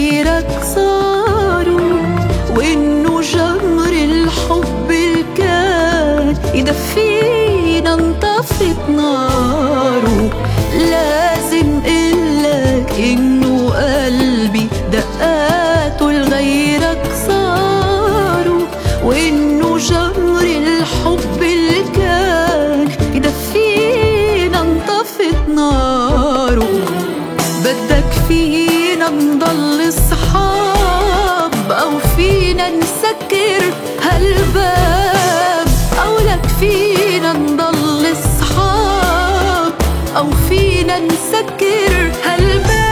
لغيرك صاروا، وإنه جمر الحب اللي كان يدفينا انطفت ناره. لازم قلك إنه قلبي دقاته لغيرك صاروا، وإنه جمر الحب اللي كان يدفينا انطفت ناره. بدك فينا نضل صحاب أو فينا نسكر هالباب، أو لك فينا نضل صحاب أو فينا نسكر هالباب.